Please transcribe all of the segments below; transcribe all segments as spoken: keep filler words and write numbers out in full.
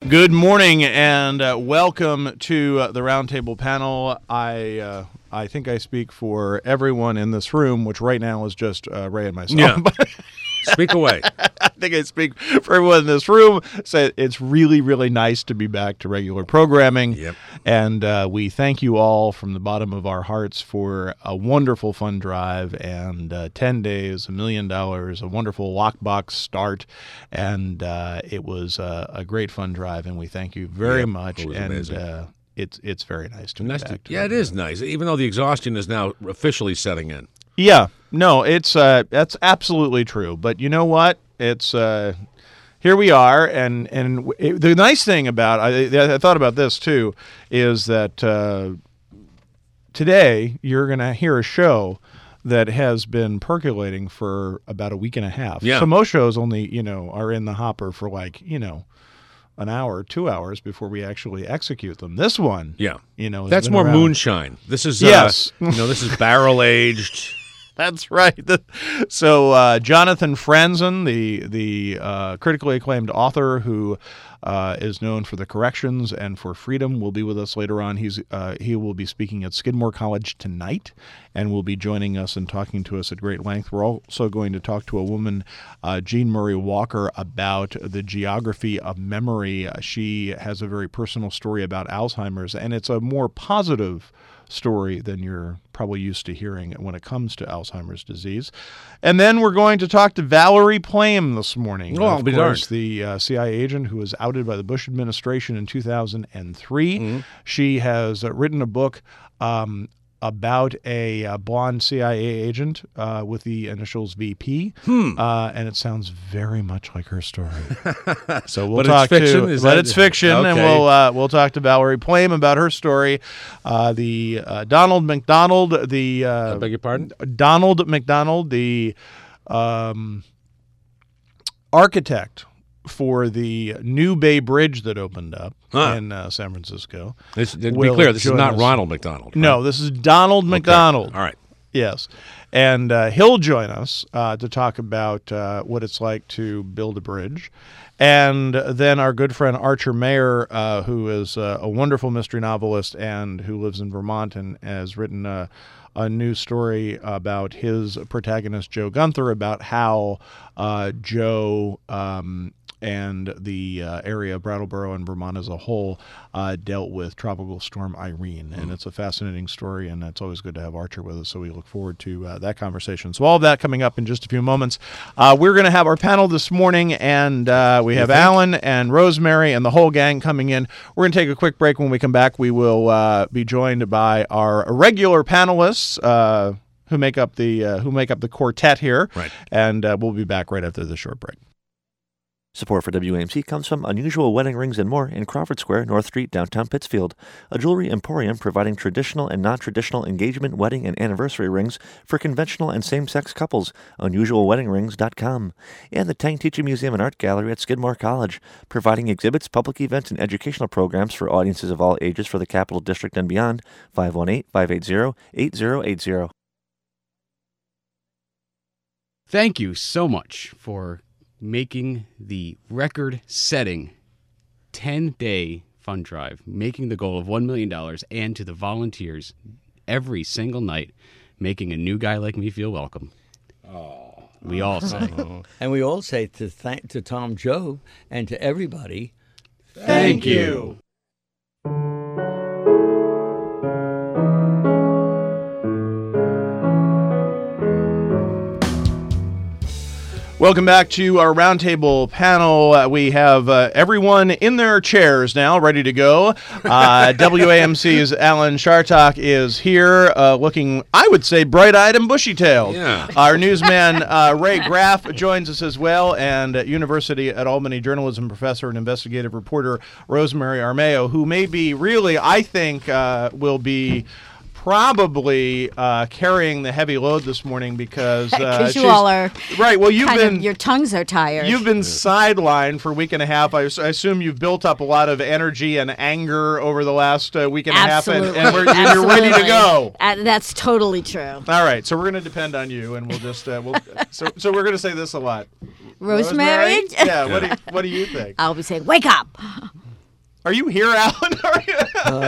Good morning and uh, welcome to uh, the Roundtable panel. I uh, I think I speak for everyone in this room, which right now is just uh, Ray and myself. Yeah. Speak away. I think I speak for everyone in this room. So it's really, really nice to be back to regular programming. Yep. And uh, we thank you all from the bottom of our hearts for a wonderful fund drive and uh, ten days, a million dollars, a wonderful lockbox start. And uh, it was uh, a great fund drive, and we thank you very Yep, much. it was and amazing. Uh, it's it's very nice to be Nice back. to- yeah, it is nice, even though the exhaustion is now officially setting in. Yeah, no, it's uh, that's absolutely true. But you know what? It's uh, here we are, and and it, the nice thing about I, I thought about this too is that uh, today you're going to hear a show that has been percolating for about a week and a half. Yeah. So most shows only you know are in the hopper for like you know an hour, two hours before we actually execute them. This one, Yeah. you know, has That's been more around. moonshine. This is, Yes. uh, you know, this is barrel-aged. That's right. The- So uh, Jonathan Franzen, the the uh, critically acclaimed author who uh, is known for The Corrections and for Freedom, will be with us later on. He's uh, he will be speaking at Skidmore College tonight, and will be joining us and talking to us at great length. We're also going to talk to a woman, uh, Jean Murray Walker, about the geography of memory. Uh, She has a very personal story about Alzheimer's, and it's a more positive story than you're probably used to hearing when it comes to Alzheimer's disease. And then we're going to talk to Valerie Plame this morning. Oh, I'll of be course, darned. the uh, C I A agent who was outed by the Bush administration in two thousand three. Mm-hmm. She has uh, written a book um, about a uh, blonde C I A agent uh, with the initials V P, Hmm. uh, and it sounds very much like her story. So we'll But it's talk fiction? to, Is but that- it's fiction, and okay. we'll uh, we'll talk to Valerie Plame about her story. Uh, the uh, Donald McDonald, the uh, I beg your pardon? Donald McDonald, the um, architect for the New Bay Bridge that opened up Huh. in uh, San Francisco. This, to be will clear, this is join not us. Ronald McDonald. right? No, this is Donald Okay. McDonald. All right. Yes. And uh, he'll join us uh, to talk about uh, what it's like to build a bridge. And then our good friend Archer Mayer, uh, who is uh, a wonderful mystery novelist and who lives in Vermont and has written a, a new story about his protagonist, Joe Gunther, about how uh, Joe um, and the uh, area of Brattleboro and Vermont as a whole uh, dealt with Tropical Storm Irene. And it's a fascinating story, and it's always good to have Archer with us, so we look forward to uh, that conversation. So all of that coming up in just a few moments. Uh, we're going to have our panel this morning, and uh, we have Alan and Rosemary and the whole gang coming in. We're going to take a quick break. When we come back, we will uh, be joined by our regular panelists, uh, who make up the uh, who make up the quartet here. Right. And uh, we'll be back right after this short break. Support for W A M C comes from Unusual Wedding Rings and More in Crawford Square, North Street, downtown Pittsfield. A jewelry emporium providing traditional and non-traditional engagement, wedding, and anniversary rings for conventional and same-sex couples. unusual wedding rings dot com. And the Tang Teaching Museum and Art Gallery at Skidmore College, providing exhibits, public events, and educational programs for audiences of all ages for the Capital District and beyond. five one eight, five eight zero, eight zero eight zero. Thank you so much for making the record-setting ten-day fund drive, making the goal of one million dollars, and to the volunteers every single night, making a new guy like me feel welcome. Oh, we all say. And we all say to thank to Tom Joe and to everybody, Thank you. Welcome back to our roundtable panel. Uh, we have uh, everyone in their chairs now, ready to go. Uh, W A M C's Alan Chartock is here, uh, looking, I would say, bright-eyed and bushy-tailed. Yeah. Our newsman, uh, Ray Graff, joins us as well, and uh, University at Albany journalism professor and investigative reporter Rosemary Armao, who may be really, I think, uh, will be probably uh, carrying the heavy load this morning because uh, Because you she's- all are right. Well, you've kind been of, your tongues are tired. You've been sidelined for a week and a half. I, I assume you've built up a lot of energy and anger over the last uh, week and Absolutely. a half, and, and, we're, and you're ready to Absolutely. go. Uh, that's totally true. All right, so we're going to depend on you, and we'll just uh, we'll. So, so we're going to say this a lot. Rosemary? Yeah. What do you, What do you think? I'll be saying, wake up. Are you here, Alan? Are you?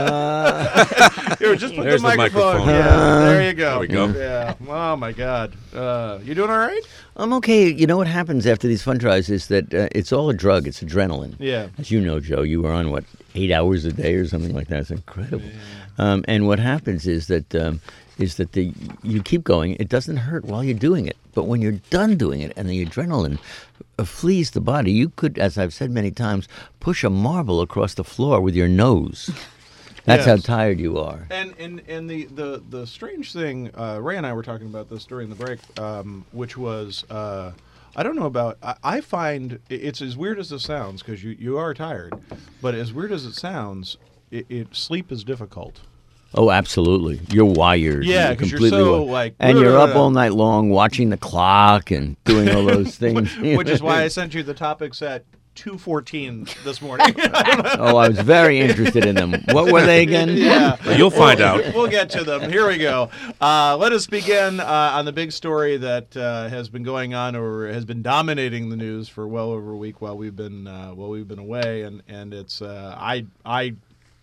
Uh, Here, just put There's the the microphone. microphone. Yeah, there you go. There we go. Yeah. Oh my God. Uh, you doing all right? I'm okay. You know what happens after these fund drives is that uh, it's all a drug. It's adrenaline. Yeah. As you know, Joe, you were on, what, eight hours a day or something like that. It's incredible. Um, and what happens is that um, is that the you keep going. It doesn't hurt while you're doing it. But when you're done doing it and the adrenaline uh, flees the body, you could, as I've said many times, push a marble across the floor with your nose. That's Yes. how tired you are. And and and the the the strange thing, uh, Ray and I were talking about this during the break, um, which was uh, I don't know about. I, I find it's as weird as this sounds because you you are tired, but as weird as it sounds, it, it sleep is difficult. Oh, absolutely. You're wired. Yeah, You're 'cause you're completely so, wired. like, and you're up "Ugh." all night long watching the clock and doing all those things. Which is why I sent you the topics at two fourteen this morning. Oh, I was very interested in them. What were they again? Yeah. You'll find We'll- out. We'll get to them. Here we go. Uh, let us begin uh, on the big story that uh, has been going on or has been dominating the news for well over a week while we've been uh, while we've been away, and and it's uh, I I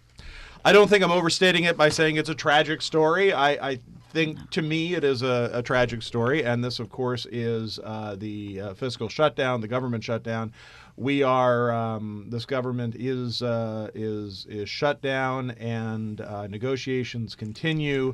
I don't think I'm overstating it by saying it's a tragic story. I. I think to me it is a, a tragic story, and this, of course, is uh, the uh, fiscal shutdown, the government shutdown. We are um, this government is uh, is is shut down, and uh, negotiations continue.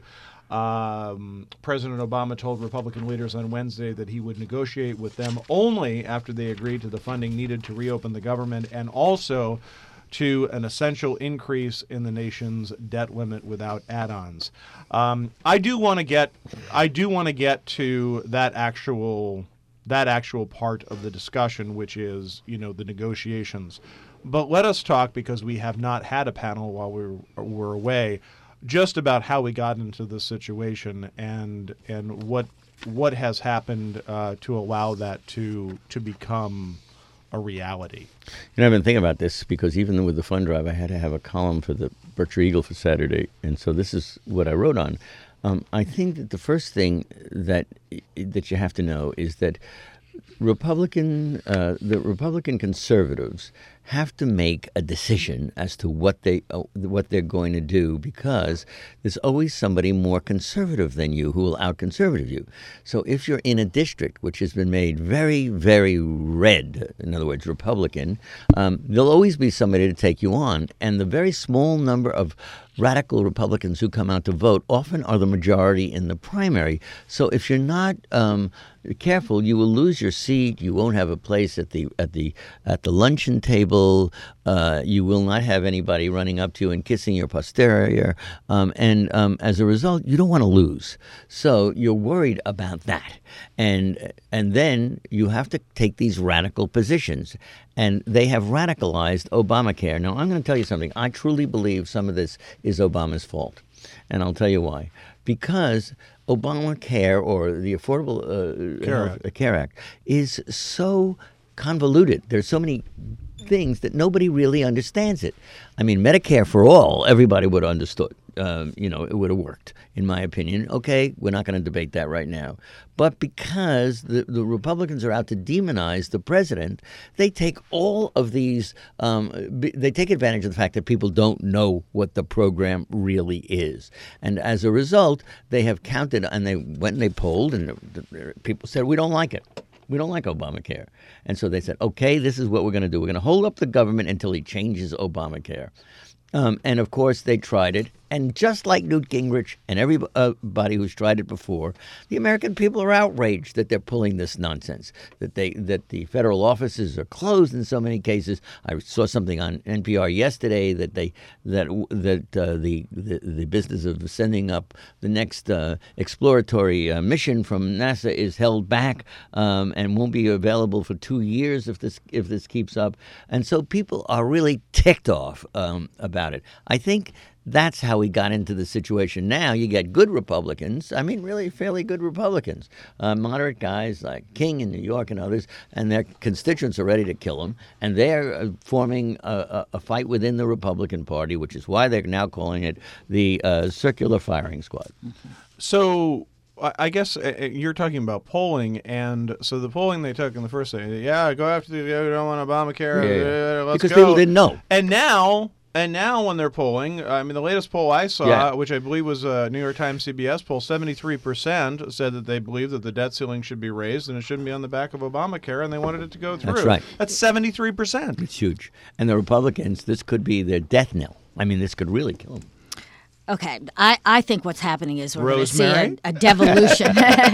Um, President Obama told Republican leaders on Wednesday that he would negotiate with them only after they agreed to the funding needed to reopen the government, and also to an essential increase in the nation's debt limit without add-ons. Um, I do want to get, I do want to get to that actual, that actual part of the discussion, which is, you know, the negotiations. But let us talk, because we have not had a panel while we were, were away, just about how we got into this situation and and what what has happened uh, to allow that to to become a reality. You know, I've been thinking about this because even with the fund drive, I had to have a column for the Berkshire Eagle for Saturday, and so this is what I wrote on. Um, I think that the first thing that that you have to know is that Republican, uh, the Republican conservatives have to make a decision as to what they uh, what they're going to do, because there's always somebody more conservative than you who will out-conservative you. So if you're in a district which has been made very, very red, in other words, Republican, um, there'll always be somebody to take you on. And the very small number of radical Republicans who come out to vote often are the majority in the primary. So if you're not um, careful, you will lose your seat. You won't have a place at the at the at the luncheon table. Uh, you will not have anybody running up to you and kissing your posterior. Um, and um, as a result, you don't want to lose. So you're worried about that. And and then you have to take these radical positions. And they have radicalized Obamacare. Now, I'm going to tell you something. I truly believe some of this is Obama's fault. And I'll tell you why. Because Obamacare, or the Affordable uh, Care Health- Act. Care Act, is so convoluted. There's so many things that nobody really understands it. I mean, Medicare for all, everybody would have understood. Um, you know, it would have worked, in my opinion. Okay, we're not going to debate that right now. But because the, the Republicans are out to demonize the president, they take all of these, um, b- they take advantage of the fact that people don't know what the program really is. And as a result, they have counted, and they went and they polled, and the, the, people said, we don't like it. We don't like Obamacare. And so they said, okay, this is what we're going to do. We're going to hold up the government until he changes Obamacare. Um, and, of course, they tried it. And just like Newt Gingrich and everybody who's tried it before, the American people are outraged that they're pulling this nonsense, that they that the federal offices are closed in so many cases. I saw something on N P R yesterday that they that that uh, the, the the business of sending up the next uh, exploratory uh, mission from NASA is held back um, and won't be available for two years if this if this keeps up. And so people are really ticked off um, about it. I think that's how we got into the situation. Now you get good Republicans, I mean really fairly good Republicans, uh, moderate guys like King in New York and others, and their constituents are ready to kill them, and they're uh, forming a, a, a fight within the Republican Party, which is why they're now calling it the uh, circular firing squad. So I I guess uh, uh, you're talking about polling, and so the polling they took in the first day, yeah, go after the, we don't want Obamacare, Yeah, yeah. uh, let's Because go. people didn't know. And now And now when they're polling, I mean, the latest poll I saw, Yeah. which I believe was a New York Times C B S poll, seventy-three percent said that they believe that the debt ceiling should be raised and it shouldn't be on the back of Obamacare, and they wanted it to go through. That's right. That's seventy-three percent. It's huge. And the Republicans, this could be their death knell. I mean, this could really kill them. Okay, I, I think what's happening is we're going to see Rosemary? a, a devolution.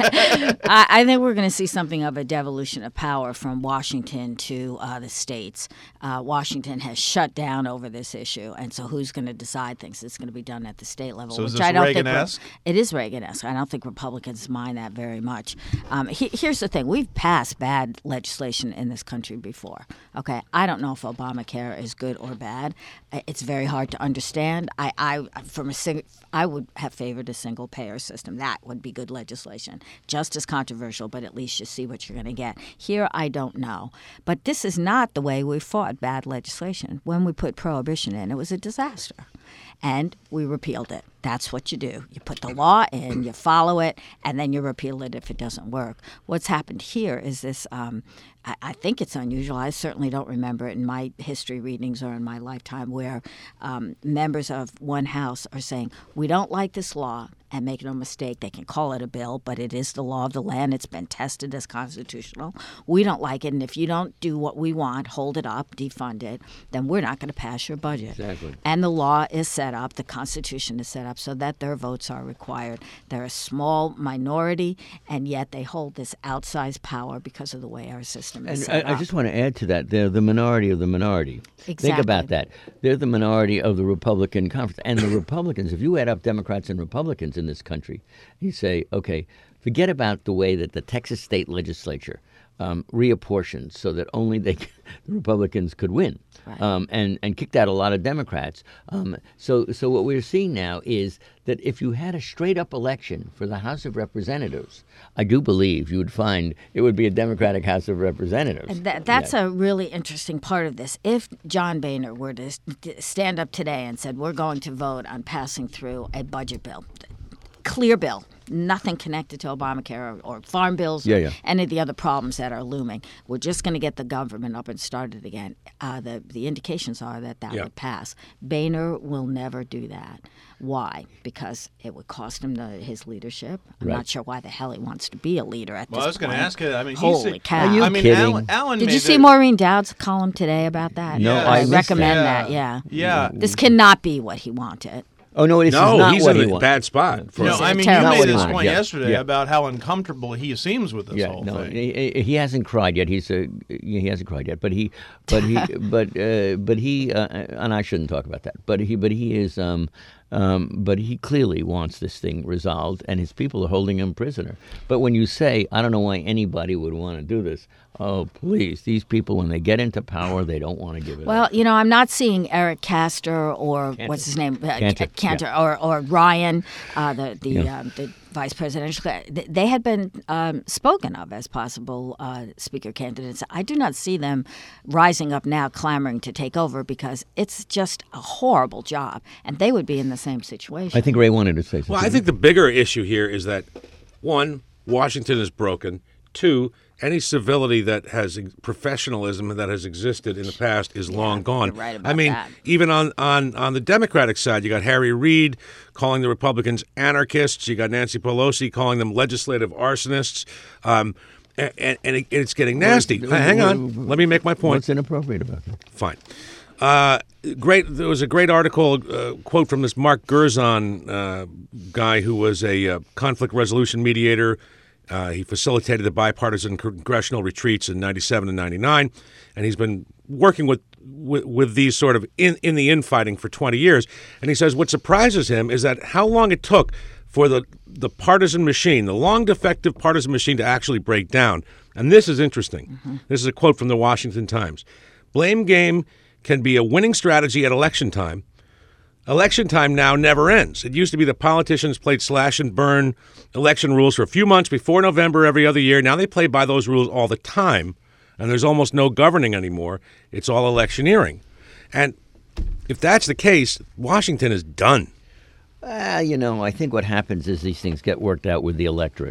I, I think we're going to see something of a devolution of power from Washington to uh, the states. Uh, Washington has shut down over this issue, and so who's going to decide things? It's going to be done at the state level. So is which this I don't think Reagan-esque? It is Reagan-esque. I don't think Republicans mind that very much. Um, he, here's the thing: we've passed bad legislation in this country before. Okay, I don't know if Obamacare is good or bad. It's very hard to understand. I, I from a sing- I would have favored a single payer system. That would be good legislation. Just as controversial, but at least you see what you're going to get. Here, I don't know. But this is not the way we fought bad legislation. When we put prohibition in, it was a disaster. And we repealed it. That's what you do. You put the law in, you follow it, and then you repeal it if it doesn't work. What's happened here is this, um, I, I think it's unusual. I certainly don't remember it in my history readings or in my lifetime where um, members of one house are saying, we don't like this law, and make no mistake, they can call it a bill, but it is the law of the land. It's been tested as constitutional. We don't like it, and if you don't do what we want, hold it up, defund it, then we're not going to pass your budget. Exactly. And the law is set up, the Constitution is set up so that their votes are required. They're a small minority, and yet they hold this outsized power because of the way our system is And set I, I up. just want to add to that, they're the minority of the minority. Think Exactly. about that. They're the minority of the Republican conference. And the Republicans, if you add up Democrats and Republicans in this country, you say, okay, forget about the way that the Texas state legislature um, reapportioned so that only they, the Republicans could win. Right. Um, and, and kicked out a lot of Democrats. Um, so, so what we're seeing now is that if you had a straight-up election for the House of Representatives, I do believe you would find it would be a Democratic House of Representatives. And that, that's Yeah. a really interesting part of this. If John Boehner were to s- t- stand up today and said, we're going to vote on passing through a budget bill, clear bill, nothing connected to Obamacare or, or farm bills Yeah, or yeah. any of the other problems that are looming. We're just going to get the government up and started again. Uh, the, the indications are that that Yeah. would pass. Boehner will never do that. Why? Because it would cost him the, his leadership. I'm Right. not sure why the hell he wants to be a leader at Well, this I was going to point. ask you. I mean, he's Holy cow. Are you I mean, kidding? Alan, Alan Did made you see the- Maureen Dowd's column today about that? No, I I, missed recommend that. that. Yeah. Yeah. This cannot be what he wanted. Oh, no, this No, is not he's what in he a wants. bad spot. For No, It's a I mean, you terrible made spot. this Not what point he wants. yesterday Yeah. about how uncomfortable he seems with this Yeah, whole no, thing. he, he hasn't cried yet. He's a, he hasn't cried yet, but he, but he, but uh, but he, uh, and I shouldn't talk about that. But he, but he is, um, um, but he clearly wants this thing resolved, and his people are holding him prisoner. But when you say, I don't know why anybody would want to do this. Oh, please! These people, when they get into power, they don't want to give it Well, up. you know, I'm not seeing Eric Castor or Cantor. what's his name, uh, Cantor, Cantor yeah. or or Ryan, uh, the the Yeah. um, the vice presidential. They they had been um, spoken of as possible uh, speaker candidates. I do not see them rising up now, clamoring to take over because it's just a horrible job, and they would be in the same situation. I think Ray wanted to say something. Well, I think the bigger issue here is that, one, Washington is broken. Two, any civility that has professionalism that has existed in the past is long gone. you're right about I mean, that. even on, on, on the Democratic side, you got Harry Reid calling the Republicans anarchists. You got Nancy Pelosi calling them legislative arsonists. Um, and, and, and it, it's getting nasty. Well, Hang well, on. Let me make my point. What's inappropriate about that? Fine. Uh, great. There was a great article, uh, quote from this Mark Gerzon uh, guy who was a uh, conflict resolution mediator. Uh, he facilitated the bipartisan congressional retreats in ninety-seven and ninety-nine, and he's been working with, with, with these sort of in, in the infighting for twenty years. And he says what surprises him is that how long it took for the, the partisan machine, the long defective partisan machine to actually break down. And this is interesting. Mm-hmm. This is a quote from the Washington Times. Blame game can be a winning strategy at election time. Election time now never ends. It used to be that politicians played slash and burn election rules for a few months before November every other year. Now they play by those rules all the time, and there's almost no governing anymore. It's all electioneering. And if that's the case, Washington is done. Well, you know, I think what happens is these things get worked out with the electorate.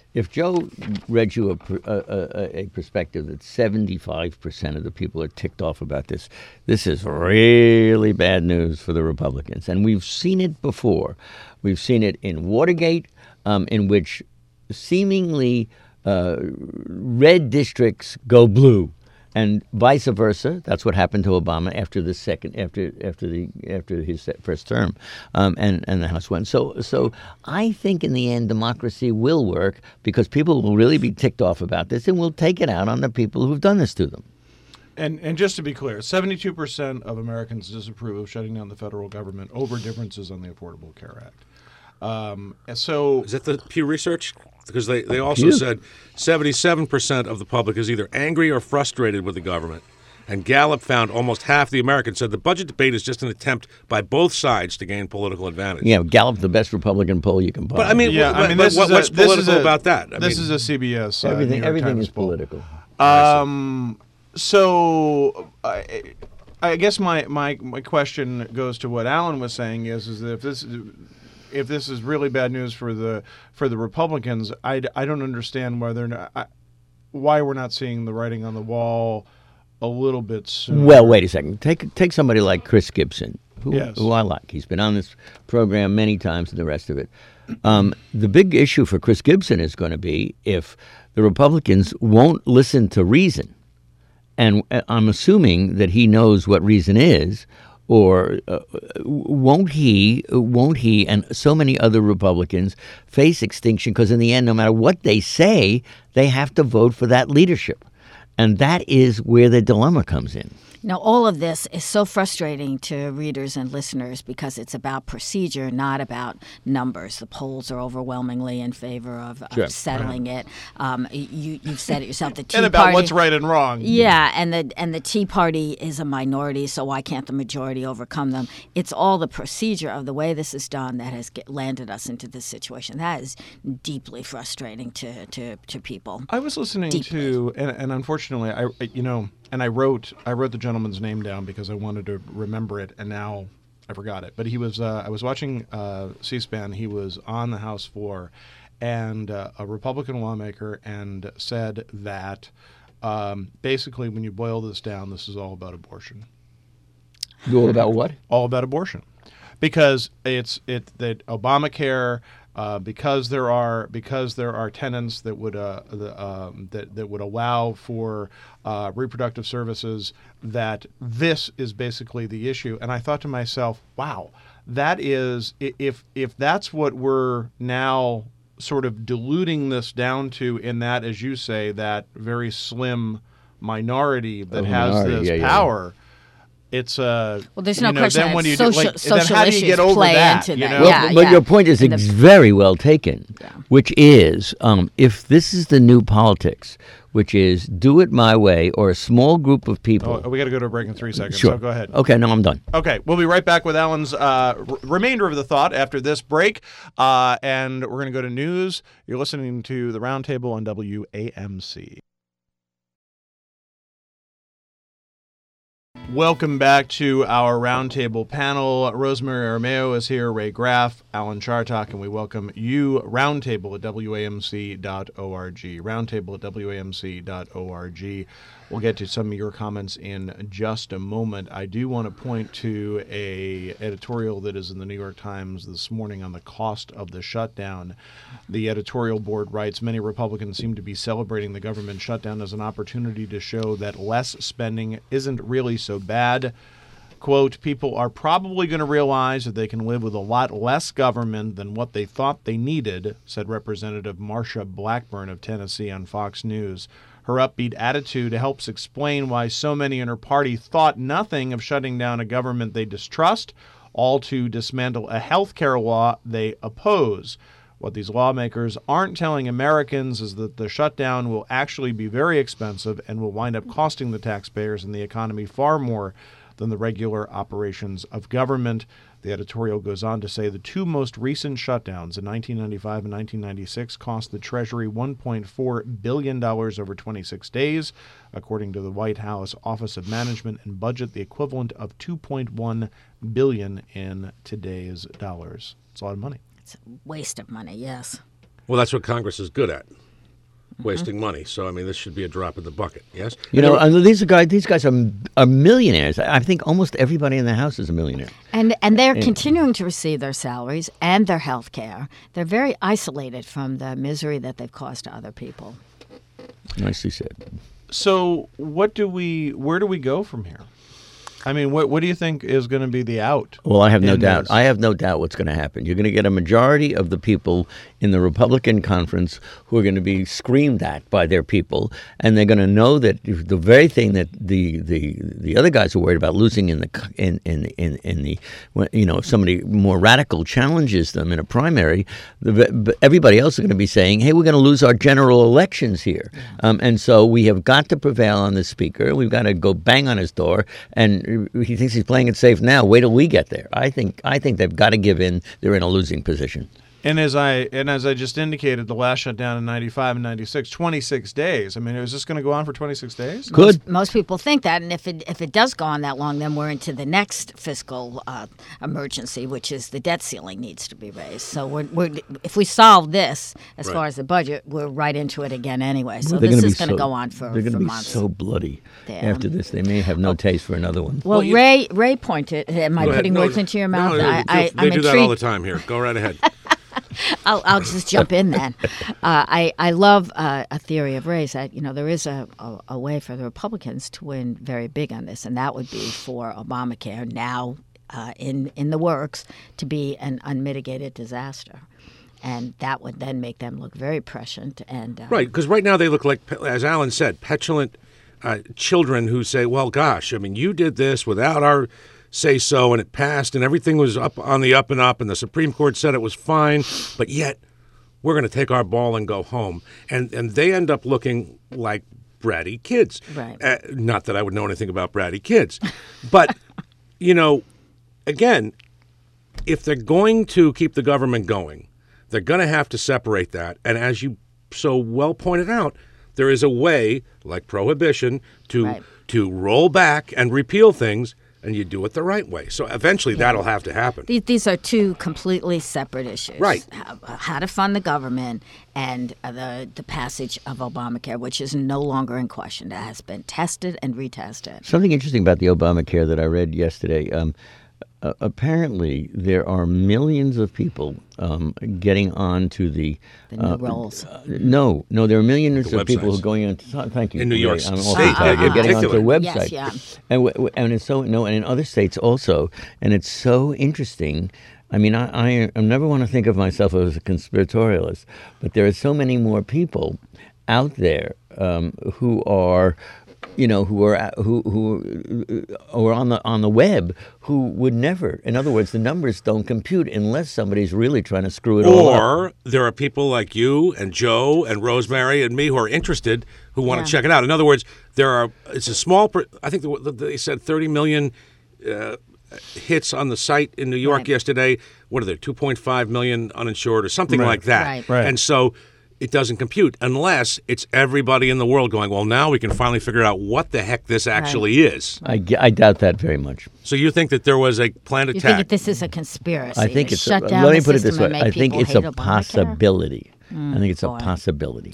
if Joe read you a, pr- a, a, a perspective that seventy-five percent of the people are ticked off about this, this is really bad news for the Republicans. And we've seen it before. We've seen it in Watergate, um, in which seemingly uh, red districts go blue. And vice versa. That's what happened to Obama after the second, after after the after his first term, um, and and the House won. So so I think in the end democracy will work because people will really be ticked off about this, and will take it out on the people who've done this to them. And and just to be clear, seventy-two percent of Americans disapprove of shutting down the federal government over differences on the Affordable Care Act. Um, and so Is that the Pew Research? Because they, they also Pew. said seventy-seven percent of the public is either angry or frustrated with the government. And Gallup found almost half the Americans said the budget debate is just an attempt by both sides to gain political advantage. Yeah, Gallup, the best Republican poll you can buy. But I mean, yeah, what, I mean, but this what- is a, what's this political is a, about that? I this mean, is a C B S. Uh, everything New York everything Times is poll. political. Um, so I, I guess my, my my question goes to what Alan was saying is is that if this if this is really bad news for the for the Republicans, I, I don't understand why they're not I, why we're not seeing the writing on the wall a little bit sooner. Well, wait a second. Take take somebody like Chris Gibson, who, Yes. who I like. He's been on this program many times and the rest of it. Um, the big issue for Chris Gibson is going to be if the Republicans won't listen to reason. And uh, I'm assuming that he knows what reason is, or uh, won't he, won't he and so many other Republicans face extinction? Because in the end, no matter what they say, they have to vote for that leadership. And that is where the dilemma comes in. Now, all of this is so frustrating to readers and listeners because it's about procedure, not about numbers. The polls are overwhelmingly in favor of, of Sure. settling it. Um, you, you've said it yourself. The Tea and about Party, what's right and wrong. Yeah, and the and the Tea Party is a minority, so why can't the majority overcome them? It's all the procedure of the way this is done that has get, landed us into this situation. That is deeply frustrating to to, to people. I was listening Deeply. to, and, and unfortunately, I I- you know, and I wrote I wrote the gentleman's name down because I wanted to remember it, and now I forgot it. But he was uh, I was watching uh, C-SPAN. He was on the House floor, and uh, a Republican lawmaker, and said that um, basically, when you boil this down, this is all about abortion. All about what? All about abortion, because it's it that Obamacare. Uh, because there are because there are tenants that would uh, the, um, that that would allow for uh, reproductive services, that this is basically the issue. And I thought to myself, wow, that is i- if if that's what we're now sort of diluting this down to, in that, as you say, that very slim minority that Oh, has minority, this yeah, yeah, yeah. power. It's uh, Well, there's you no know, question then that when you social, do, like, social then how do you issues get over play that? into you that. know? Well, Yeah, but yeah. your point is And ex- the- very well taken, Yeah. which is um, if this is the new politics, which is do it my way, or a small group of people. Oh, we got to go to a break in three seconds. Sure. So go ahead. Okay, no, I'm done. Okay, we'll be right back with Alan's uh, r- remainder of the thought after this break, uh, and we're going to go to news. You're listening to the Roundtable on W A M C. Welcome back to our roundtable panel. Rosemary Armeo is here, Ray Graff, Alan Chartok, and we welcome you, Roundtable at W A M C dot org. Roundtable at W A M C dot org. We'll get to some of your comments in just a moment. I do want to point to a editorial that is in the New York Times this morning on the cost of the shutdown. The editorial board writes, many Republicans seem to be celebrating the government shutdown as an opportunity to show that less spending isn't really so bad. Quote, people are probably going to realize that they can live with a lot less government than what they thought they needed, said Representative Marsha Blackburn of Tennessee on Fox News. Her upbeat attitude helps explain why so many in her party thought nothing of shutting down a government they distrust, all to dismantle a health care law they oppose. What these lawmakers aren't telling Americans is that the shutdown will actually be very expensive and will wind up costing the taxpayers and the economy far more than the regular operations of government. The editorial goes on to say the two most recent shutdowns in nineteen ninety-five and nineteen ninety-six cost the Treasury one point four billion dollars over twenty-six days, according to the White House Office of Management and Budget, the equivalent of two point one billion dollars in today's dollars. It's a lot of money. It's a waste of money, yes. Well, that's what Congress is good at. Wasting money. So, I mean, this should be a drop in the bucket, yes? You know, and these are guys. These guys are, are millionaires. I think almost everybody in the House is a millionaire. And and they're continuing to receive their salaries and their health care. They're very isolated from the misery that they've caused to other people. Nicely said. So, what do we? Where do we go from here? I mean, what what do you think is going to be the out? Well, I have no in doubt. this? I have no doubt what's going to happen. You're going to get a majority of the people in the Republican conference who are going to be screamed at by their people, and they're going to know that the very thing that the the, the other guys are worried about losing in the in in in, in the you know if somebody more radical challenges them in a primary, the, everybody else is going to be saying, "Hey, we're going to lose our general elections here," um, and so we have got to prevail on the speaker. We've got to go bang on his door and. He thinks he's playing it safe now. Wait till we get there. I think I think they've got to give in. They're in a losing position. And as I and as I just indicated, the last shutdown in ninety-five and ninety-six, twenty-six days. I mean, is this going to go on for twenty-six days? Good. Most, most people think that, and if it if it does go on that long, then we're into the next fiscal uh, emergency, which is the debt ceiling needs to be raised. So we're, we're if we solve this as Right. far as the budget, we're right into it again anyway. So They're this gonna is be going to so- go on for, They're going for to be months. so bloody Yeah. after this. They may have no taste for another one. Well, Well, you- Ray Ray pointed. Am I Go ahead. putting No, words into your mouth? No, no, I, do- I, they I'm do intrigued. that all the time here. Go right ahead. I'll, I'll just jump in then. Uh, I, I love uh, a theory of Ray's that, you know, there is a, a, a way for the Republicans to win very big on this, and that would be for Obamacare, now uh, in, in the works, to be an unmitigated disaster. And that would then make them look very prescient. And uh, Right, because right now they look like, as Alan said, petulant uh, children who say, well, gosh, I mean, you did this without our say-so, and it passed, and everything was up on the up and up, and the Supreme Court said it was fine, but yet we're going to take our ball and go home. And and they end up looking like bratty kids. Right. Uh, not that I would know anything about bratty kids. But, you know, again, if they're going to keep the government going, they're going to have to separate that. And as you so well pointed out, there is a way, like prohibition, to Right. to roll back and repeal things, and you do it the right way. So eventually that'll have to happen. These, these are two completely separate issues. Right. How, how to fund the government and uh, the, the passage of Obamacare, which is no longer in question. That has been tested and retested. Something interesting about the Obamacare that I read yesterday. Um, uh, apparently, there are millions of people um, getting on to the. The new rolls. Uh, no, no, there are millions The of people who websites. are going on. To, thank you. In New York Ray. I'm all State, for that. in They're getting onto a particular. website. Yes, yeah. And w- w- and it's so no, and in other states also, and it's so interesting. I mean, I, I, I never want to think of myself as a conspiratorialist, but there are so many more people out there um, who are, you know, who are who who are on the on the web who would never. In other words, the numbers don't compute unless somebody's really trying to screw it all up. Or there are people like you and Joe and Rosemary and me who are interested who want Yeah. to check it out. In other words, there are. It's a small. per- I think the- they said thirty million uh, hits on the site in New York Right. yesterday. What are there? two point five million uninsured or something Right. like that. Right. Right. And so it doesn't compute unless it's everybody in the world going, well, now we can finally figure out what the heck this actually is. I, g- I doubt that very much. So you think that there was a planned You attack? think that this is a conspiracy? I think to it's. shut a, down let me the put it this system way. and make I think people it's hate a Obamacare? possibility. I think it's a boy. possibility.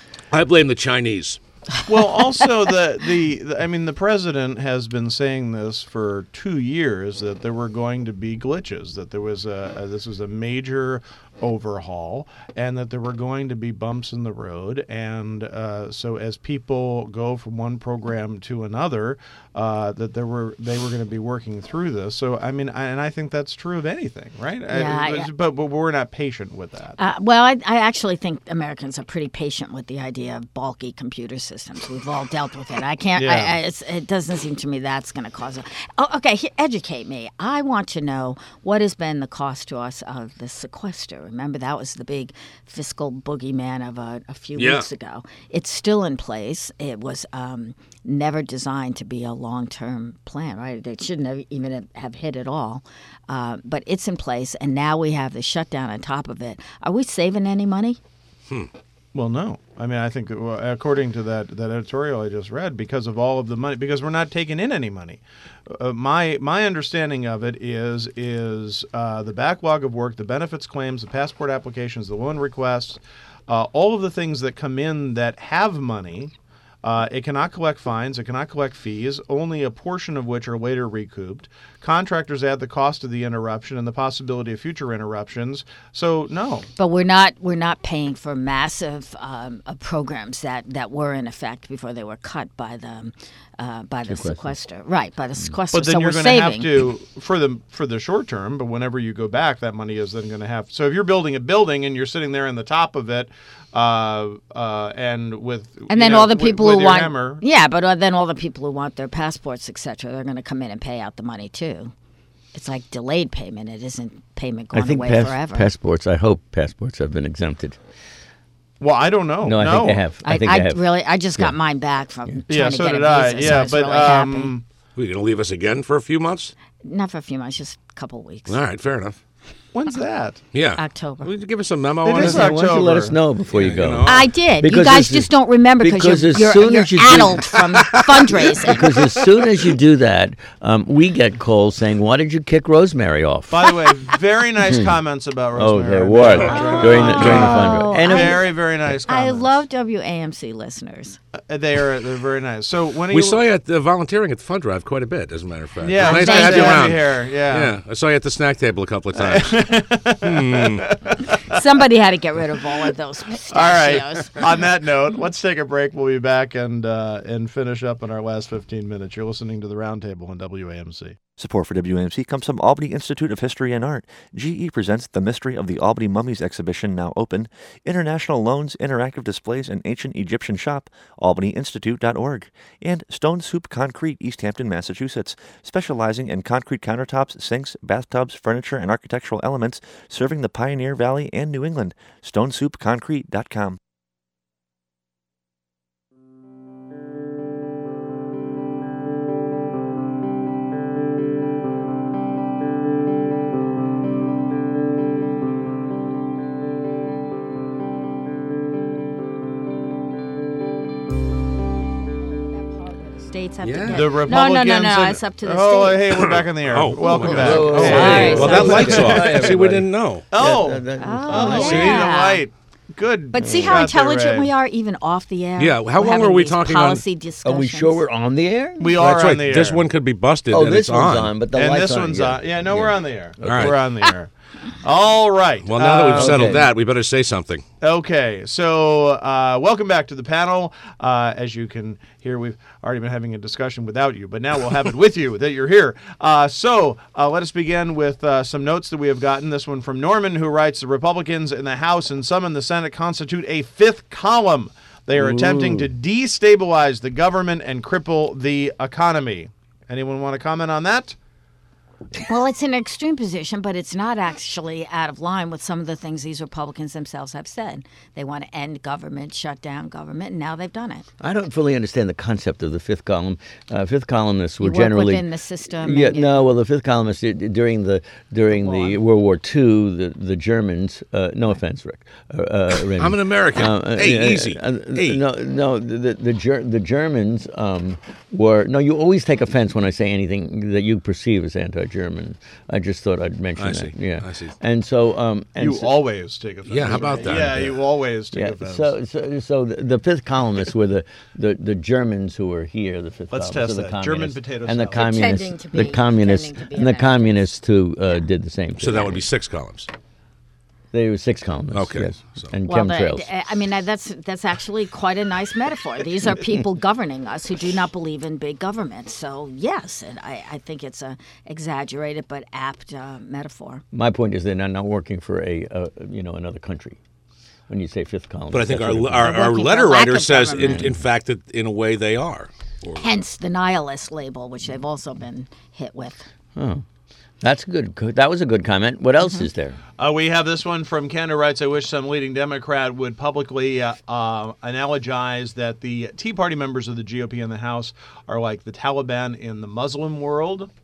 I blame the Chinese. Well, also the, the the I mean the president has been saying this for two years that there were going to be glitches, that there was a, a this was a major overhaul, and that there were going to be bumps in the road, and uh, so as people go from one program to another, uh, that there were they were going to be working through this. So I mean, I, and I think that's true of anything, right? Yeah, I- yeah. but but we're not patient with that. Uh, well, I, I actually think Americans are pretty patient with the idea of bulky computer systems. We've all dealt with it. I can't. I, Yeah. I, it's, it doesn't seem to me that's going to cause a. Oh, okay, he- educate me. I want to know what has been the cost to us of the sequester. Remember, that was the big fiscal boogeyman of a, a few Yeah. weeks ago. It's still in place. It was um, never designed to be a long-term plan, right? It shouldn't have even have- have hit at all. Uh, but it's in place, and now we have the shutdown on top of it. Are we saving any money? Well, no. I mean, I think well, according to that, that editorial I just read, because of all of the money, because we're not taking in any money. Uh, my my understanding of it is is uh, the backlog of work, the benefits claims, the passport applications, the loan requests, uh, all of the things that come in that have money. Uh, it cannot collect fines. It cannot collect fees, only a portion of which are later recouped. Contractors add the cost of the interruption and the possibility of future interruptions. So, no. But we're not we're not paying for massive um, uh, programs that, that were in effect before they were cut by the uh, by the sequester. Right, by the sequester. But then so you're we're going to have saving. to, for the for the short term, but whenever you go back, that money is then going to have. So if you're building a building and you're sitting there in the top of it, uh, uh, and with And then you know, all the with- people with who your want, hammer, yeah, but uh, then all the people who want their passports, et cetera, they're going to come in and pay out the money too. It's like delayed payment. It isn't payment I going think away pass- forever. passports. I hope passports have been exempted. Well, I don't know. No, I think they have. I, I, think I they have. really, I just got mine back from trying Yeah, to so get did a I. visa, so Yeah, I was but really happy. um, We're going to leave us again for a few months? Not for a few months, just a couple of weeks. All right, fair enough. when's that? Yeah. October. Will you give us a memo It on is it? Why don't you let October. us know before you Yeah, go? you know. I did. Because you guys as- just don't remember because you're, as you're, soon you're as you do- addled from fundraising. Because as soon as you do that, um, we get calls saying, "Why did you kick Rosemary off?" By the way, very nice comments about Oh, Rosemary. there was Oh. during the during the Oh. fundraiser. And it- very, very nice I comments. love W A M C listeners. Uh, They are they're very nice. So when are We you, saw you at the volunteering at the fund drive quite a bit, as a matter of fact. Yeah, It's nice to thank have you you. around. Here, yeah. Yeah, I saw you at the snack table a couple of times. Somebody had to get rid of all of those All pistachios. right. On that note, let's take a break. We'll be back and uh, and finish up in our last fifteen minutes. You're listening to the Roundtable on W A M C. Support for W A M C comes from Albany Institute of History and Art. G E presents The Mystery of the Albany Mummies exhibition, now open. International loans, interactive displays, and ancient Egyptian shop, albany institute dot org. And Stone Soup Concrete, East Hampton, Massachusetts, specializing in concrete countertops, sinks, bathtubs, furniture, and architectural elements, serving the Pioneer Valley and New England. stone soup concrete dot com. States have Yeah. to get. The no, Republicans. no, no, no. and- it's up to the Oh, states. hey, we're back in the air. Oh, Welcome oh, back. oh, oh, Hey. sorry, Well, that sorry. light's Hi, off. See, we everybody. didn't know. Oh, Yeah, that- that- Oh, oh, see the yeah. light. Good. But see You how got there, intelligent Ray. we are, even off the air. Yeah, how We're long having were we these talking on- policy Are discussions. we sure we're on the air? We are That's on right. the air. This one could be busted. Oh, and this it's one's on. on, but the and light's this on. one's yeah. on. Yeah, no, we're on the air. right. We're on the air. All right. Well, now that we've Uh, settled okay. that, we better say something. Okay, so uh, welcome back to the panel. Uh, as you can hear, we've already been having a discussion without you, but now we'll have it with you that you're here. Uh, so uh, let us begin with uh, some notes that we have gotten. This one from Norman, who writes, the Republicans in the House and some in the Senate constitute a fifth column. They are attempting to destabilize the government and cripple the economy. Anyone want to comment on that? Well, it's an extreme position, but it's not actually out of line with some of the things these Republicans themselves have said. They want to end government, shut down government, and now they've done it. I don't fully understand the concept of the fifth column. Uh, fifth columnists were You work generally within the system. Yeah, and you- no. Well, the fifth columnists uh, during the during The the, war. World War Two, the the Germans. Uh, no offense, Rick. Uh, uh, Raymond. I'm an American. Uh, Hey, uh, easy. uh, Hey. No, no. The the the, Ger- the Germans um, were no. You always take offense when I say anything that you perceive as anti-German. I just thought I'd mention I that. see. Yeah, I see. And so, um, and You so, always take offense. Yeah, how about that? Yeah, Yeah. you always take yeah. offense. So, so, so the, the fifth columnists were the, the, the Germans who were here. The fifth Let's columnists, test or the that. German communists, potato and the salad. communists, Pretending to the be- communists, pretending to be and the Americans. communists who uh, did the same. So thing. that would be six columns. They were six columnists. Okay, Yes. so- And Well, chemtrails. the- I mean, that- that's that's actually quite a nice metaphor. These are people governing us who do not believe in big government. So yes, and I, I think it's a exaggerated but apt uh, metaphor. My point is they're not, not working for a uh, you know another country. When you say fifth column, But I think our, that's what it our, means. our working for letter lack writer of says, in, government. in fact, that in a way they are. Or, Hence the nihilist label, which they've also been hit with. Oh, that's good. That was a good comment. What else Mm-hmm. is there? Uh, we have this one from Ken who writes, I wish some leading Democrat would publicly uh, uh, analogize that the Tea Party members of the G O P in the House are like the Taliban in the Muslim world.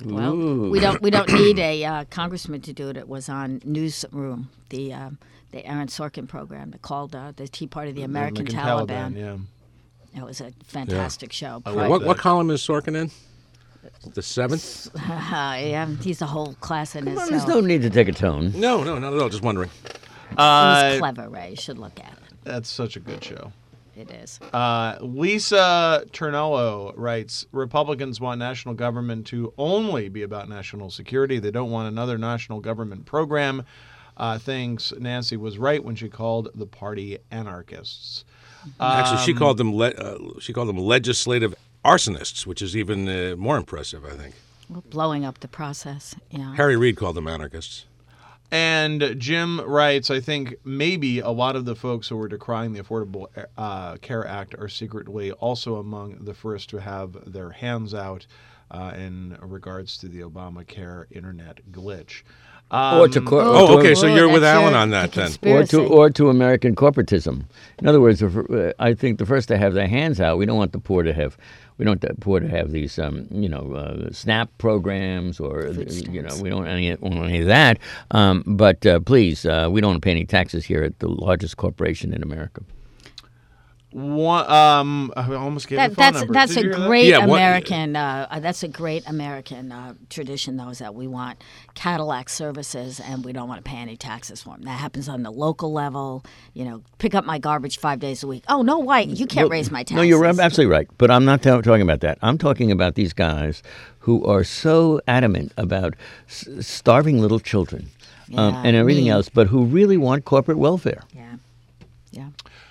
Well, Ooh. we don't we don't need a uh, congressman to do it. It was on Newsroom, the um, the Aaron Sorkin program that called uh, the Tea Party the American, American Taliban. Taliban, yeah. It was a fantastic show. I Pri- love What, that. what column is Sorkin in? The seventh? Uh, yeah, he's a whole class in Well, himself. there's no need to take a tone. No, no, not at all. Just wondering. It Uh, was clever, Ray. You should look at it. That's such a good show. It is. Uh, Lisa Turnello writes, Republicans want national government to only be about national security. They don't want another national government program. Uh, thinks Nancy was right when she called the party anarchists. Actually, she Um, called them le- uh, she called them legislative arsonists, which is even uh, more impressive, I think. Well, blowing up the process. Yeah. Harry Reid called them anarchists. And Jim writes, I think maybe a lot of the folks who were decrying the Affordable uh, Care Act are secretly also among the first to have their hands out uh, in regards to the Obamacare internet glitch. Um, Or to cor- or Oh, to- okay, so Oh, you're with that's Alan your- on that the then. or conspiracy. to or to American corporatism. In other words, if, uh, I think the first to have their hands out. We don't want the poor to have. We don't want the poor to have these, um, you know, uh, SNAP programs or uh, you know, we don't want any, want any of that. Um, but uh, please, uh, we don't want to pay any taxes here at the largest corporation in America. One, um, I almost gave That, the phone that's number. that's Did a you hear that? great Yeah, what- American. Uh, uh, that's a great American uh, tradition, though, is that we want Cadillac services and we don't want to pay any taxes for them. That happens on the local level. You know, pick up my garbage five days a week. Oh no, White, you can't Well, raise my taxes. No, you're ab- absolutely right. But I'm not ta- talking about that. I'm talking about these guys who are so adamant about s- starving little children um, Yeah, and everything mean. else, but who really want corporate welfare. Yeah, yeah.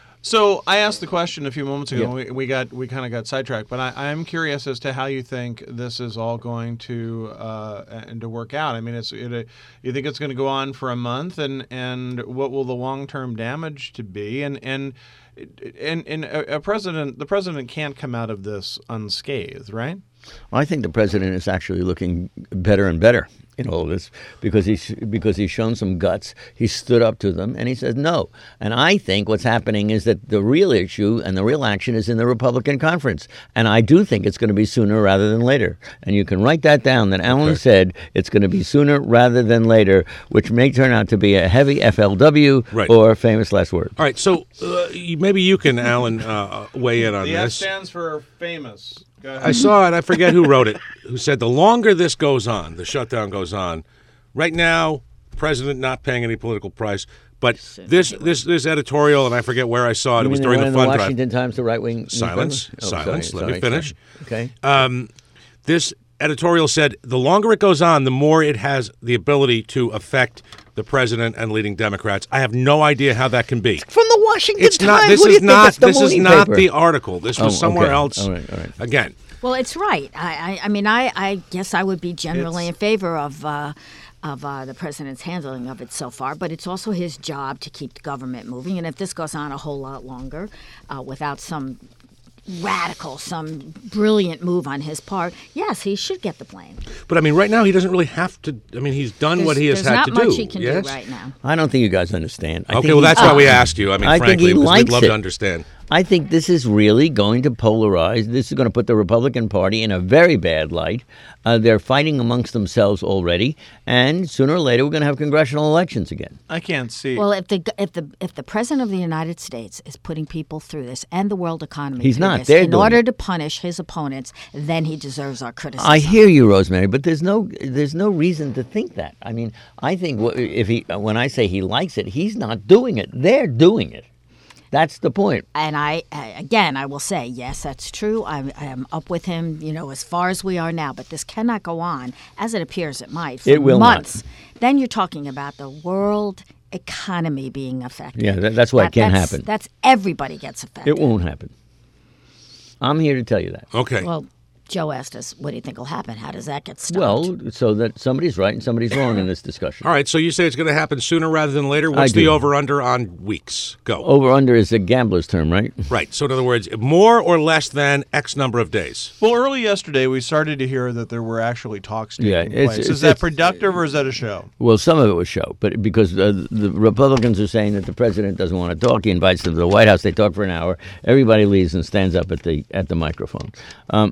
So I asked the question a few moments ago. Yeah. We, we got we kind of got sidetracked, but I, I'm curious as to how you think this is all going to uh, and to work out. I mean, it's it, you think it's going to go on for a month, and, and what will the long term damage to be? And and and, and a, a president, the president can't come out of this unscathed, right? I think the president is actually looking better and better in all of this because he's because he's shown some guts. He stood up to them and he said no. And I think what's happening is that the real issue and the real action is in the Republican conference. And I do think it's going to be sooner rather than later. And you can write that down. That Alan said it's going to be sooner rather than later, which may turn out to be a heavy F L W Right. or famous last word. All right, so uh, you- maybe you can, Alan, uh, weigh in on The F this. stands for famous. Go ahead. I saw it. I forget who wrote it. Who said the longer this goes on, the shutdown goes on. Right now, president not paying any political price. But this this this editorial, and I forget where I saw it. It You was mean during one the in fund the drive. Washington Times, the right wing. Silence, silence. Let me finish. Okay. Um, this editorial said the longer it goes on, the more it has the ability to affect the president and leading Democrats. I have no idea how that can be. From the Washington It's Times. not. This What do you is think? not. It's the This is Mooney not paper. the article. This was Oh, somewhere okay. else. All right, all right. Again. Well, it's right. I, I, I mean, I, I guess I would be generally in favor of uh, of uh, the president's handling of it so far, but it's also his job to keep the government moving. And if this goes on a whole lot longer uh, without some radical, some brilliant move on his part, yes, he should get the blame. But I mean, right now he doesn't really have to. I mean, he's done what he has There's had not to much do. he can yes? do right now. I don't think you guys understand. I Okay, think well, he- that's why we asked you. I mean, I think frankly, he because we'd likes love it. to understand. I think this is really going to polarize. This is going to put the Republican Party in a very bad light. Uh, they're fighting amongst themselves already, and sooner or later we're going to have congressional elections again. I can't see. Well, if the if the if the president of the United States is putting people through this and the world economy He's through not. this They're in doing order it. to punish his opponents, then he deserves our criticism. I hear you, Rosemary, but there's no there's no reason to think that. I mean, I think wh- if he when I say he likes it, he's not doing it. They're doing it. That's the point. And I, I- again, I will say, yes, that's true. I'm, I'm up with him, you know, as far as we are now. But this cannot go on, as it appears it might, for It will not. months. Then you're talking about the world economy being affected. Yeah, that, that's why it That- can't that's, happen. That's everybody gets affected. It won't happen. I'm here to tell you that. Okay. Well, Joe asked us, what do you think will happen? How does that get stopped? Well, so that somebody's right and somebody's wrong in this discussion. All right, so you say it's going to happen sooner rather than later. What's I the do. over-under on weeks? Go. Over under is a gambler's term, right? Right, so in other words, more or less than X number of days. well, early yesterday we started to hear that there were actually talks taking Yeah, it's- place. it's- is that it's- productive or is that a show? Well, some of it was show, but because uh, the Republicans are saying that the president doesn't want to talk, he invites them to the White House. They talk for an hour. Everybody leaves and stands up at the at the microphone. Um, no, but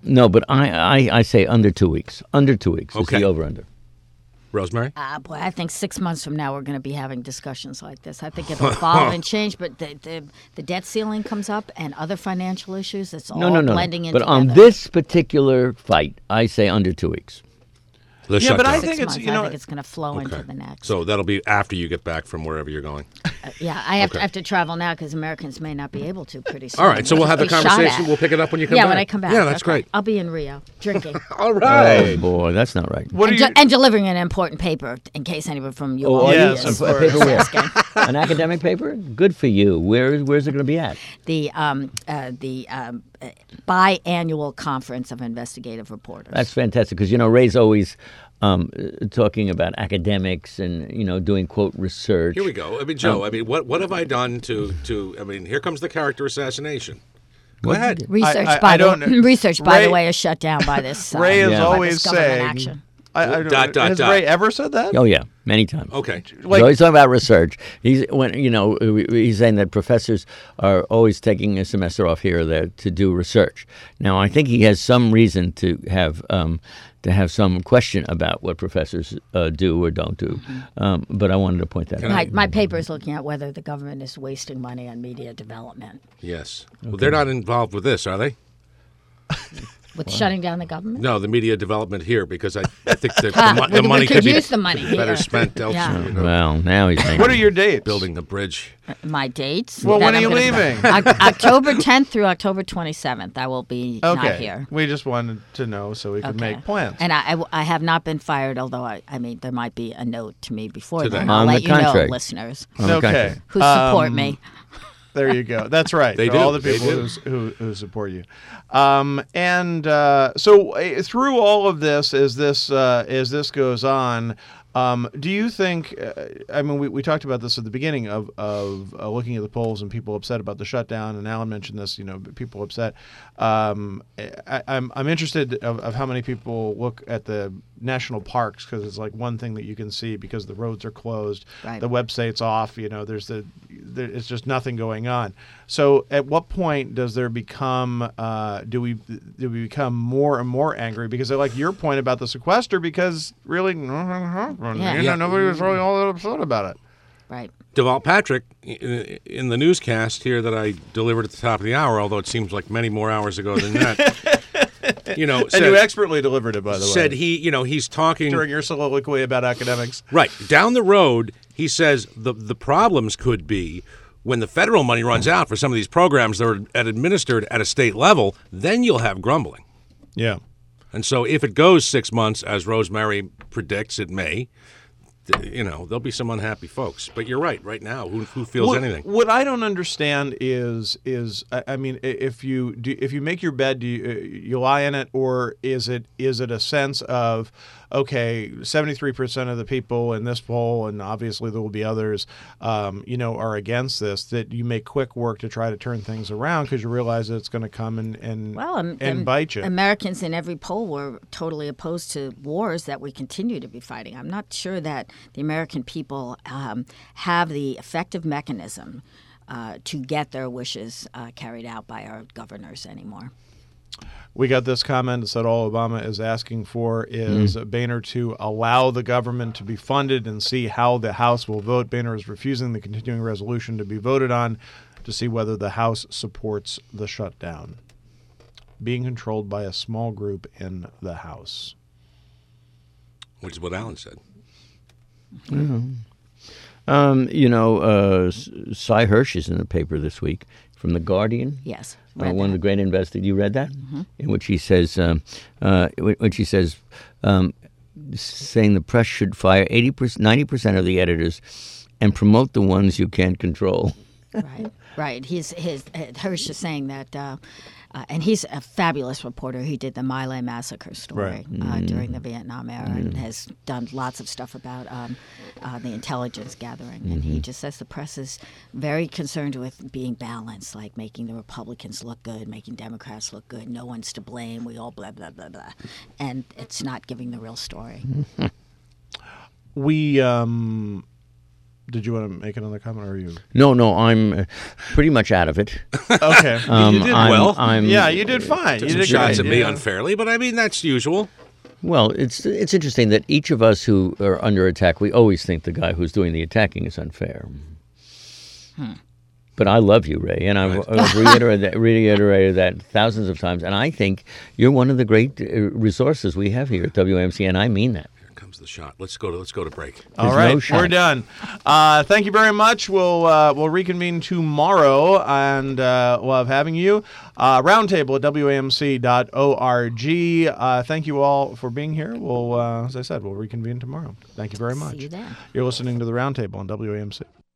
I, I, I say under two weeks. Under two weeks is Okay. the over-under. Rosemary? Uh, boy, I think six months from now we're going to be having discussions like this. I think it'll evolve and change, but the, the the debt ceiling comes up and other financial issues. It's all No, no, no. blending in But together. on this particular fight, I say under two weeks. The Yeah, but I shutdown. Six think it's, months, you know- I think it's going to flow into the next. So that'll be after you get back from wherever you're going. Uh, yeah, I have, Okay. to, I have to travel now because Americans may not be able to pretty soon. All right, so we'll have the Be shot conversation. at. We'll pick it up when you come yeah, back. when I come back. Yeah, that's Okay. great. I'll be in Rio drinking All Oh, right. boy, that's not right. What are and, you? ju- and delivering an important paper in case anyone from you Oh, all are you? is Yes, of A course. paper where? asking. An academic paper? Good for you. Where Where's it going to be at? the um, uh, the um, uh, biannual conference of investigative reporters. That's fantastic because, you know, Ray's always um, uh, talking about academics and, you know, doing, quote, research. Here we go. I mean, Joe, I mean, what what have I done to, to I mean, here comes the character assassination. Go ahead. research I- I- by I the don't know. research by Ray- the way is shut down by this. Uh, Ray is Yeah. by always this government saying. action. I, I don't, Dot, dot, has dot. Ray ever said that? Oh, yeah, many times. Okay. Like- He's always talking about research. He's when you know he's saying that professors are always taking a semester off here or there to do research. Now, I think he has some reason to have um, to have some question about what professors uh, do or don't do. Um, but I wanted to point that out. My, my paper is looking at whether the government is wasting money on media development Yes. Well, they're not involved with this, are they? with shutting down the government. No, the media development here, because I, I think that the, Ah, mo- we- the we money could could be use the money better here. spent elsewhere. Yeah. You know, Well, now he's making What are your dates? building the bridge. My dates. Well, that when are I'm you gonna- leaving? Oc- October tenth through October twenty-seventh. I will be Okay. not here. We just wanted to know so we could Okay. make plans. And I, I w- I have not been fired, although I, I mean, there might be a note to me before Today. then. I'll On let the you know, contrary. listeners, On the okay. contrary. who support Um, me. There you go. That's right. They For do. all the They people do. who's, who who support you. Um, and uh, so uh, through all of this, as this uh, as this goes on, um, do you think? Uh, I mean, we, we talked about this at the beginning of of uh, looking at the polls and people upset about the shutdown. And Alan mentioned this. You know, people upset. Um, I, I'm I'm interested of, of how many people look at the national parks because it's like one thing that you can see because the roads are closed, Right. the website's off. You know, there's the there, it's just nothing going on. So, at what point does there become uh, do we do we become more and more angry? Because I like your point about the sequester because really, Yeah. you know, nobody was really all that upset about it. Right. Deval Patrick, i- in the newscast here that I delivered at the top of the hour, although it seems like many more hours ago than that, you know, And said, you expertly delivered it, by the said way, he, you know, he's talking during your soliloquy about academics. right down the road. He says the the problems could be when the federal money runs out for some of these programs that are at- administered at a state level. Then you'll have grumbling. Yeah. And so if it goes six months, as Rosemary predicts it may, th- you know, there'll be some unhappy folks. But you're right. Right now, who, who feels what, anything? What I don't understand is is I, I mean, i- if you do, if you make your bed, do you, uh, you lie in it, or is it is it a sense of okay, seventy-three percent of the people in this poll, and obviously there will be others, um, you know, are against this. That you make quick work to try to turn things around because you realize that it's going to come and and, Well, um, and um, bite you. Americans in every poll were totally opposed to wars that we continue to be fighting. I'm not sure that the American people um, have the effective mechanism uh, to get their wishes uh, carried out by our governors anymore. We got this comment that said all Obama is asking for is Boehner to allow the government to be funded and see how the House will vote. Boehner is refusing the continuing resolution to be voted on to see whether the House supports the shutdown. Being controlled by a small group in the House. Which is what Alan said. Um, you know, uh, Cy Hirsch is in the paper this week from The Guardian. Yes. Uh, read one of that. the great investigators. You read that? Mm-hmm. In which he says, um, uh, in which he says, um, saying the press should fire eighty percent, ninety percent of the editors and promote the ones you can't control. Right, right. He's his Hirsch is saying that, uh, uh, and he's a fabulous reporter. He did the My Lai massacre story Right. uh, during the Vietnam era, and has done lots of stuff about um, uh, the intelligence gathering. And he just says the press is very concerned with being balanced, like making the Republicans look good, making Democrats look good. No one's to blame. We all blah blah blah blah, and it's not giving the real story. We um, did you want to make another comment, or are you? No, no, I'm uh, pretty much out of it. Okay. Um, You did I'm- well. I'm, yeah, you did fine. Took You some did shots great. at me Yeah. unfairly, but I mean that's usual. Well, it's it's interesting that each of us who are under attack, we always think the guy who's doing the attacking is unfair. But I love you, Ray, and I've, I've reiterated, that, reiterated that thousands of times. And I think you're one of the great uh, resources we have here at W A M C, and I mean that. Here comes the shot. Let's go to let's go to break. All There's right, no shot. we're done. Uh, thank you very much. We'll uh, we'll reconvene tomorrow, and uh, we'll have having you uh, roundtable at W A M C dot org. Uh, thank you all for being here. We'll, uh, as I said, we'll reconvene tomorrow. Thank you very much. See you then. You're listening to the roundtable on W A M C.